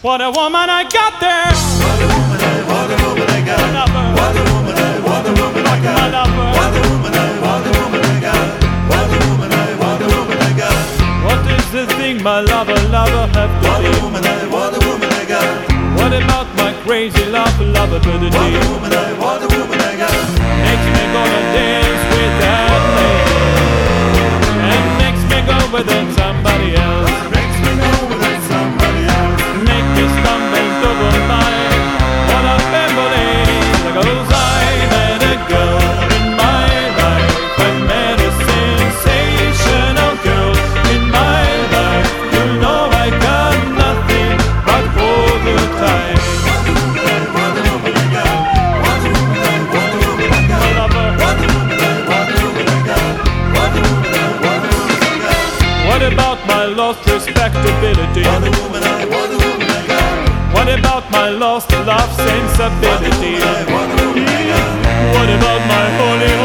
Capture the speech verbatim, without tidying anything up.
What a woman I got there. What a woman I, what a woman I got. What a woman I, what a woman I got. What a woman I, what a woman I got. What a woman I, what a woman I got. What is the thing my lover, lover have to What be? a woman I, what a woman I got. What about my crazy love, lover to the What day? a woman I, what a woman I got. Makes me gonna dance with that lady, and makes me go with somebody else. Makes me go with somebody else. Make me stumble double mind. What a family that goes I met a girl in my life. I met a sensational girl in my life. You know I got nothing but all the time. What a woman I got. What a woman I, what a woman I got. Lover. What a woman I, what a woman I got. What a woman I, what a woman I got. What about my lost respectability? What a woman I, what a woman I got. What about my lost love What a sensibility? woman I, what a woman I got. What about my holy